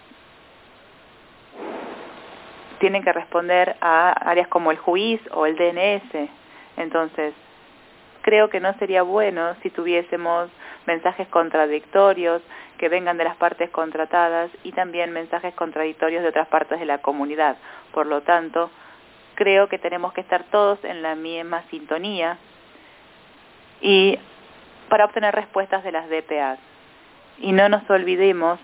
tienen que responder a áreas como el juiz o el D N S. Entonces, creo que no sería bueno si tuviésemos mensajes contradictorios que vengan de las partes contratadas y también mensajes contradictorios de otras partes de la comunidad. Por lo tanto, creo que tenemos que estar todos en la misma sintonía y para obtener respuestas de las D P As. Y no nos olvidemos,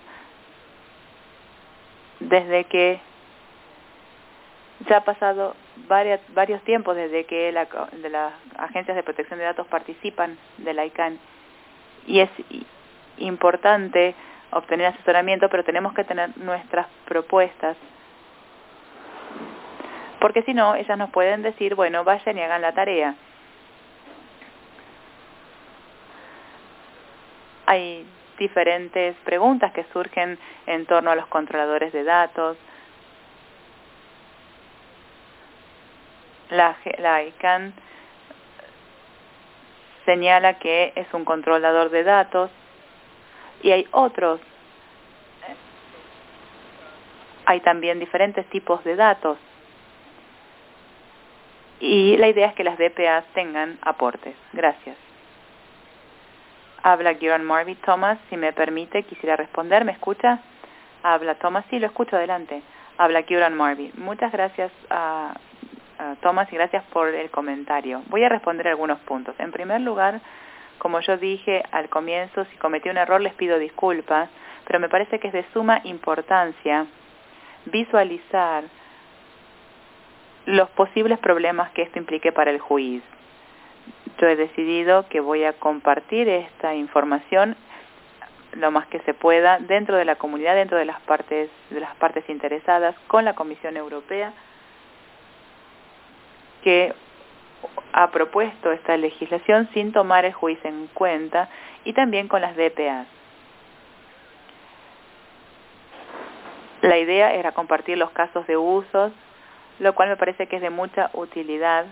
desde que ya ha pasado varias, varios tiempos desde que la, de las agencias de protección de datos participan de la I C A N, y es importante obtener asesoramiento, pero tenemos que tener nuestras propuestas, porque si no, ellas nos pueden decir, bueno, vayan y hagan la tarea. Hay diferentes preguntas que surgen en torno a los controladores de datos. La, la I C A N señala que es un controlador de datos y hay otros. Hay también diferentes tipos de datos. Y la idea es que las D P As tengan aportes. Gracias. Habla Gurand Marby. Thomas, si me permite, quisiera responder. ¿Me escucha? Habla Thomas. Sí, lo escucho. Adelante. Habla Gurand Marby. Muchas gracias a, a Thomas y gracias por el comentario. Voy a responder algunos puntos. En primer lugar, como yo dije al comienzo, si cometí un error les pido disculpas, pero me parece que es de suma importancia visualizar los posibles problemas que esto implique para el juiz. Yo he decidido que voy a compartir esta información lo más que se pueda dentro de la comunidad, dentro de las partes de las partes interesadas, con la Comisión Europea, que ha propuesto esta legislación sin tomar el juiz en cuenta, y también con las D P As. La idea era compartir los casos de usos, lo cual me parece que es de mucha utilidad.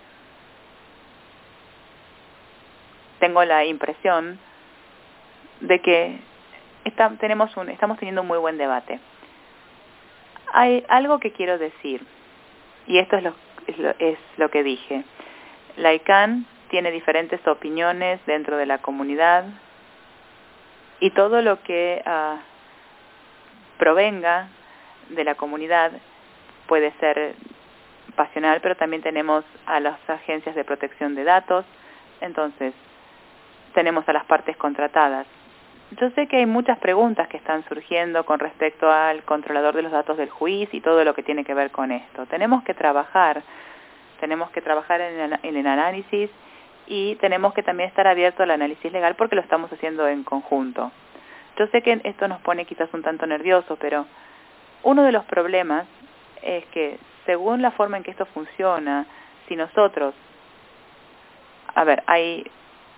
Tengo la impresión de que está, tenemos un, estamos teniendo un muy buen debate. Hay algo que quiero decir, y esto es lo, es lo, es lo que dije. La I C A N tiene diferentes opiniones dentro de la comunidad, y todo lo que uh, provenga de la comunidad puede ser pasional, pero también tenemos a las agencias de protección de datos, entonces tenemos a las partes contratadas. Yo sé que hay muchas preguntas que están surgiendo con respecto al controlador de los datos del juiz y todo lo que tiene que ver con esto. Tenemos que trabajar, tenemos que trabajar en el, en el análisis y tenemos que también estar abiertos al análisis legal porque lo estamos haciendo en conjunto. Yo sé que esto nos pone quizás un tanto nerviosos, pero uno de los problemas es que según la forma en que esto funciona, si nosotros, a ver, hay,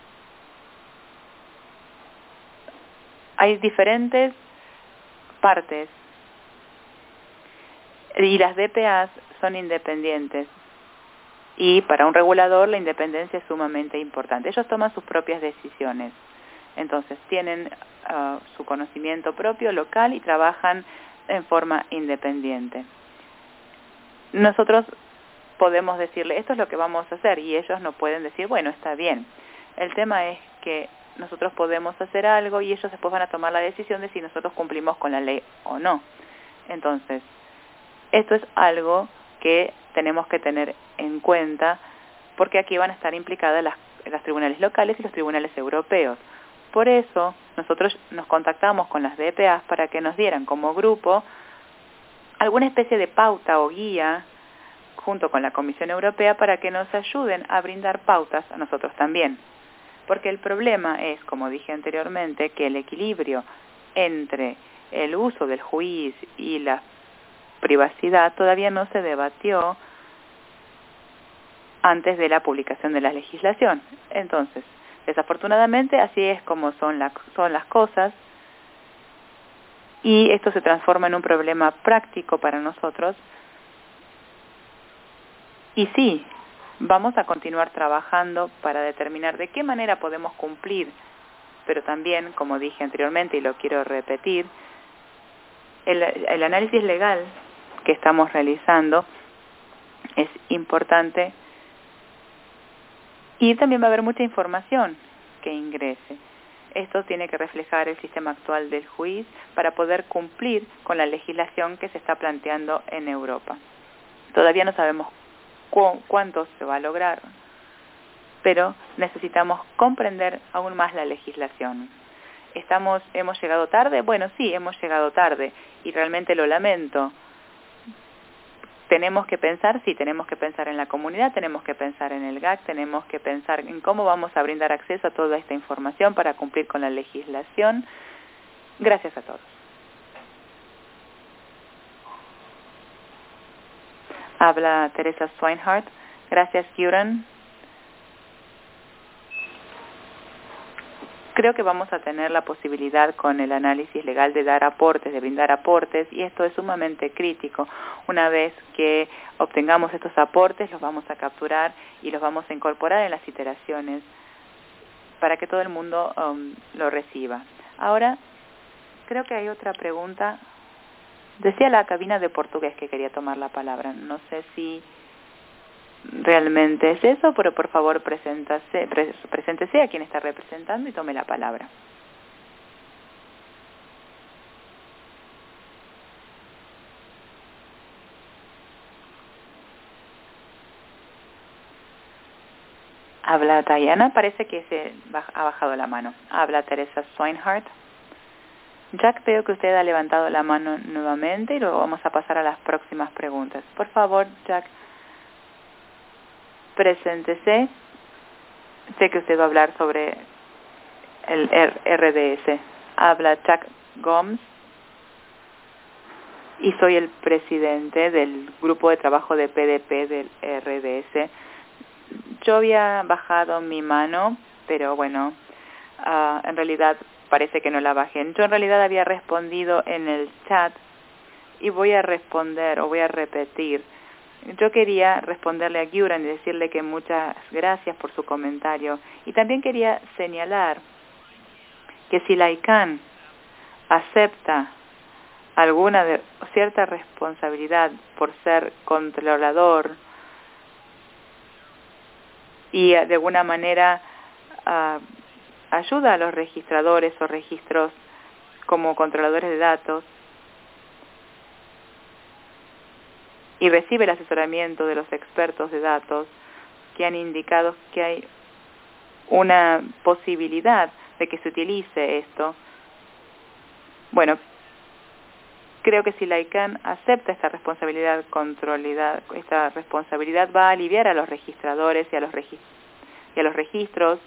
hay diferentes partes y las D P As son independientes. Y para un regulador la independencia es sumamente importante. Ellos toman sus propias decisiones. Entonces tienen uh, su conocimiento propio local y trabajan en forma independiente. Nosotros podemos decirle, esto es lo que vamos a hacer, y ellos no pueden decir, bueno, está bien. El tema es que nosotros podemos hacer algo y ellos después van a tomar la decisión de si nosotros cumplimos con la ley o no. Entonces, esto es algo que tenemos que tener en cuenta porque aquí van a estar implicadas las, las tribunales locales y los tribunales europeos. Por eso nosotros nos contactamos con las D P As para que nos dieran como grupo alguna especie de pauta o guía junto con la Comisión Europea para que nos ayuden a brindar pautas a nosotros también. Porque el problema es, como dije anteriormente, que el equilibrio entre el uso del juiz y la privacidad todavía no se debatió antes de la publicación de la legislación. Entonces, desafortunadamente, así es como son, la, son las cosas, y esto se transforma en un problema práctico para nosotros. Y sí, vamos a continuar trabajando para determinar de qué manera podemos cumplir, pero también, como dije anteriormente y lo quiero repetir, el, el análisis legal que estamos realizando es importante y también va a haber mucha información que ingrese. Esto tiene que reflejar el sistema actual del juiz para poder cumplir con la legislación que se está planteando en Europa. Todavía no sabemos cu cuánto se va a lograr, pero necesitamos comprender aún más la legislación. Estamos, ¿Hemos llegado tarde? Bueno, sí, hemos llegado tarde y realmente lo lamento. Tenemos que pensar, sí, tenemos que pensar en la comunidad, tenemos que pensar en el G A C, tenemos que pensar en cómo vamos a brindar acceso a toda esta información para cumplir con la legislación. Gracias a todos. Habla Teresa Swinehart. Gracias, Kieran. Creo que vamos a tener la posibilidad con el análisis legal de dar aportes, de brindar aportes, y esto es sumamente crítico. Una vez que obtengamos estos aportes, los vamos a capturar y los vamos a incorporar en las iteraciones para que todo el mundo um, lo reciba. Ahora, creo que hay otra pregunta. Decía la cabina de portugués que quería tomar la palabra. No sé si realmente es eso, pero por favor preséntase, pre, preséntese a quien está representando y tome la palabra. Habla Diana, parece que se ha bajado la mano. Habla Teresa Swinehart. Jack, veo que usted ha levantado la mano nuevamente y luego vamos a pasar a las próximas preguntas. Por favor, Jack, preséntese. Sé que usted va a hablar sobre el R D S. Habla Jack Gomes y soy el presidente del grupo de trabajo de P D P del R D S. Yo había bajado mi mano, pero bueno, uh, en realidad parece que no la bajé. Yo en realidad había respondido en el chat y voy a responder o voy a repetir. Yo quería responderle a Guren y decirle que muchas gracias por su comentario. Y también quería señalar que si la I C A N acepta alguna de, cierta responsabilidad por ser controlador y de alguna manera uh, ayuda a los registradores o registros como controladores de datos y recibe el asesoramiento de los expertos de datos que han indicado que hay una posibilidad de que se utilice esto. Bueno, creo que si la I C A N acepta esta responsabilidad controlada, esta responsabilidad va a aliviar a los registradores y a los, regist y a los registros,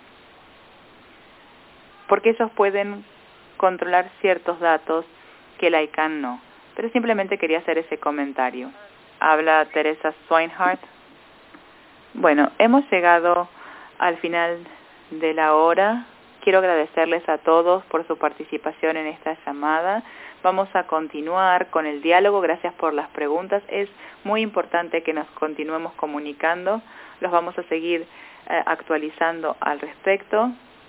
porque ellos pueden controlar ciertos datos que la I C A N no. Pero simplemente quería hacer ese comentario. Habla Teresa Swinehart. Bueno, hemos llegado al final de la hora. Quiero agradecerles a todos por su participación en esta llamada. Vamos a continuar con el diálogo. Gracias por las preguntas. Es muy importante que nos continuemos comunicando. Los vamos a seguir eh, actualizando al respecto.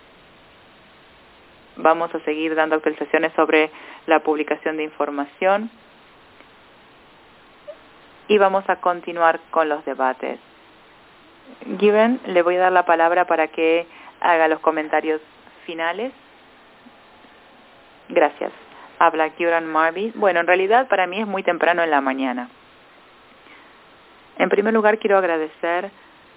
Vamos a seguir dando actualizaciones sobre la publicación de información. Y vamos a continuar con los debates. Given, le voy a dar la palabra para que haga los comentarios finales. Gracias. Habla Kieran Marby. Bueno, en realidad para mí es muy temprano en la mañana. En primer lugar, quiero agradecer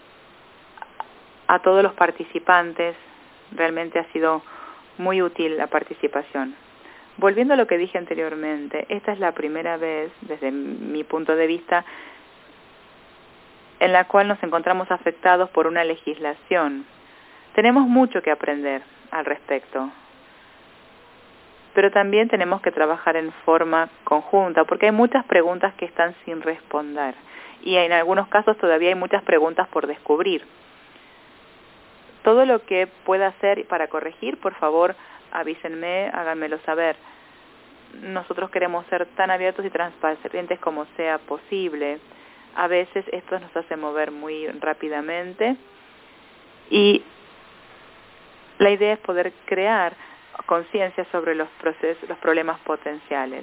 a todos los participantes. Realmente ha sido muy útil la participación. Volviendo a lo que dije anteriormente, esta es la primera vez, desde mi punto de vista, en la cual nos encontramos afectados por una legislación. Tenemos mucho que aprender al respecto, pero también tenemos que trabajar en forma conjunta, porque hay muchas preguntas que están sin responder, y en algunos casos todavía hay muchas preguntas por descubrir. Todo lo que pueda hacer para corregir, por favor, avísenme, háganmelo saber. Nosotros queremos ser tan abiertos y transparentes como sea posible. A veces esto nos hace mover muy rápidamente y la idea es poder crear conciencia sobre los procesos, los problemas potenciales.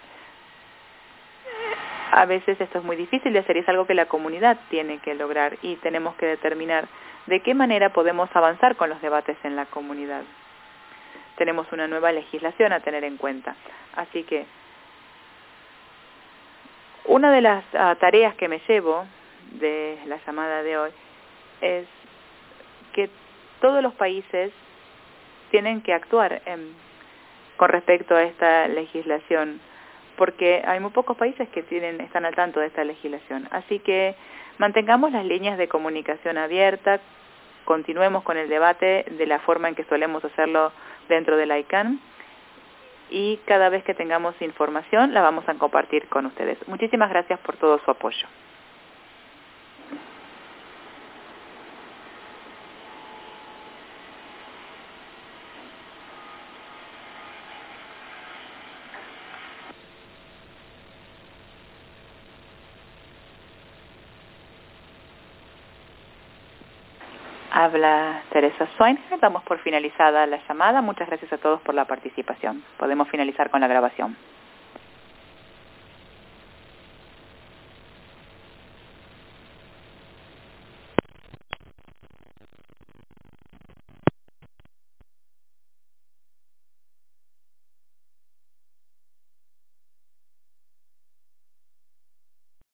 A veces esto es muy difícil de hacer y es algo que la comunidad tiene que lograr y tenemos que determinar de qué manera podemos avanzar con los debates en la comunidad. Tenemos una nueva legislación a tener en cuenta. Así que una de las uh, tareas que me llevo de la llamada de hoy es que todos los países tienen que actuar en, con respecto a esta legislación, porque hay muy pocos países que tienen, están al tanto de esta legislación. Así que mantengamos las líneas de comunicación abiertas, continuemos con el debate de la forma en que solemos hacerlo dentro de la I C A N y cada vez que tengamos información la vamos a compartir con ustedes. Muchísimas gracias por todo su apoyo. Habla Teresa Swinehart. Damos por finalizada la llamada. Muchas gracias a todos por la participación. Podemos finalizar con la grabación.